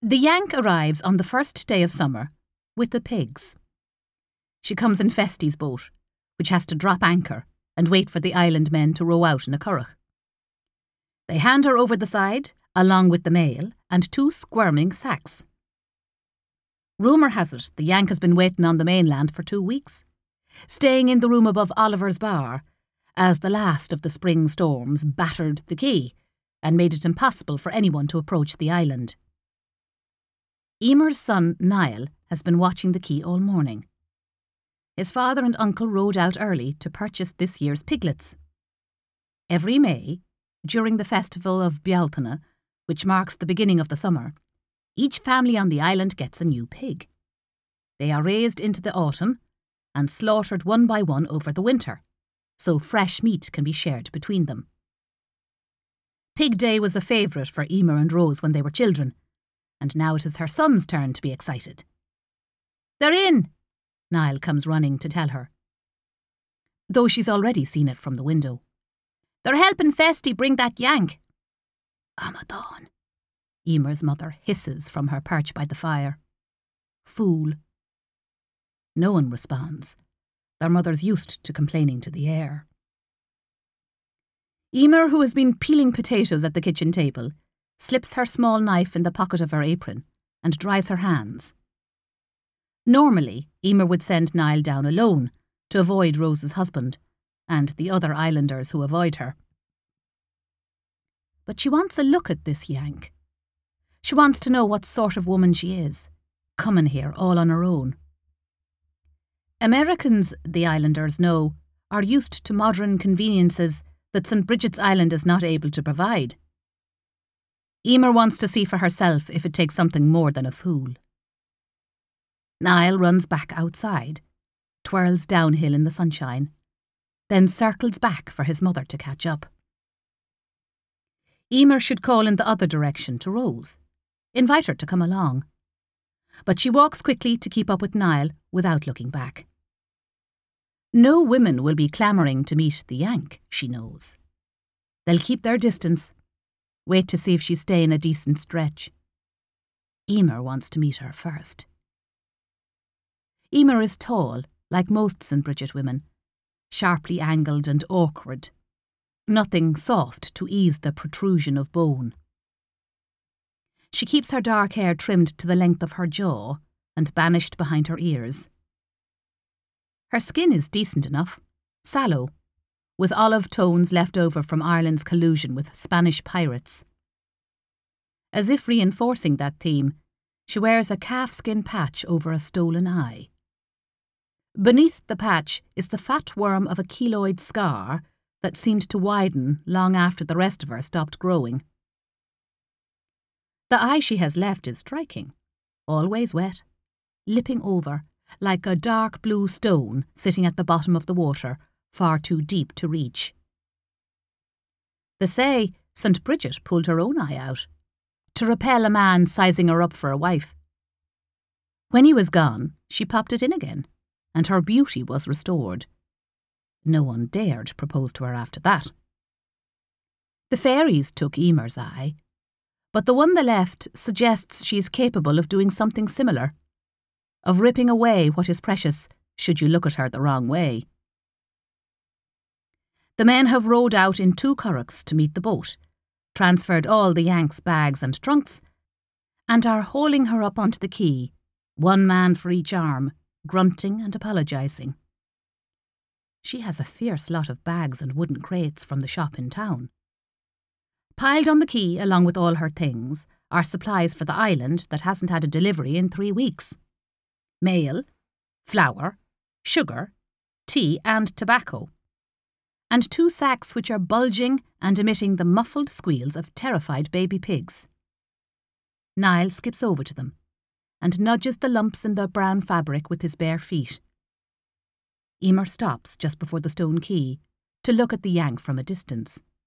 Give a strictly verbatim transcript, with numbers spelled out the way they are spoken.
The Yank arrives on the first day of summer with the pigs. She comes in Festy's boat, which has to drop anchor and wait for the island men to row out in a curragh. They hand her over the side, along with the mail and two squirming sacks. Rumour has it the Yank has been waiting on the mainland for two weeks, staying in the room above Oliver's bar, as the last of the spring storms battered the quay and made it impossible for anyone to approach the island. Emer's son, Niall, has been watching the quay all morning. His father and uncle rode out early to purchase this year's piglets. Every May, during the festival of Bealtaine, which marks the beginning of the summer, each family on the island gets a new pig. They are raised into the autumn and slaughtered one by one over the winter, so fresh meat can be shared between them. Pig Day was a favourite for Emer and Rose when they were children, and now it is her son's turn to be excited. "They're in!" Niall comes running to tell her, though she's already seen it from the window. "They're helping Festy bring that Yank." "Amadon," Emer's mother hisses from her perch by the fire. "Fool." No one responds. Their mother's used to complaining to the air. Emer, who has been peeling potatoes at the kitchen table, slips her small knife in the pocket of her apron and dries her hands. Normally, Emer would send Niall down alone to avoid Rose's husband and the other islanders who avoid her. But she wants a look at this Yank. She wants to know what sort of woman she is, coming here all on her own. Americans, the islanders know, are used to modern conveniences that Saint Bridget's Island is not able to provide. Emer wants to see for herself if it takes something more than a fool. Niall runs back outside, twirls downhill in the sunshine, then circles back for his mother to catch up. Emer should call in the other direction to Rose, invite her to come along. But she walks quickly to keep up with Niall without looking back. No women will be clamouring to meet the Yank, she knows. They'll keep their distance, wait to see if she's staying a decent stretch. Emer wants to meet her first. Emer is tall, like most Saint Bridget women, sharply angled and awkward, nothing soft to ease the protrusion of bone. She keeps her dark hair trimmed to the length of her jaw and banished behind her ears. Her skin is decent enough, sallow, with olive tones left over from Ireland's collusion with Spanish pirates. As if reinforcing that theme, she wears a calfskin patch over a stolen eye. Beneath the patch is the fat worm of a keloid scar that seemed to widen long after the rest of her stopped growing. The eye she has left is striking, always wet, lipping over, like a dark blue stone sitting at the bottom of the water, far too deep to reach. They say Saint Bridget pulled her own eye out, to repel a man sizing her up for a wife. When he was gone, she popped it in again, and her beauty was restored. No one dared propose to her after that. The fairies took Emer's eye, but the one they left suggests she is capable of doing something similar, of ripping away what is precious should you look at her the wrong way. The men have rowed out in two curraghs to meet the boat, transferred all the Yank's bags and trunks, and are hauling her up onto the quay, one man for each arm, grunting and apologising. She has a fierce lot of bags and wooden crates from the shop in town. Piled on the quay, along with all her things, are supplies for the island that hasn't had a delivery in three weeks. Mail, flour, sugar, tea and tobacco. And two sacks which are bulging and emitting the muffled squeals of terrified baby pigs. Niall skips over to them and nudges the lumps in the brown fabric with his bare feet. Emer stops just before the stone quay to look at the Yank from a distance.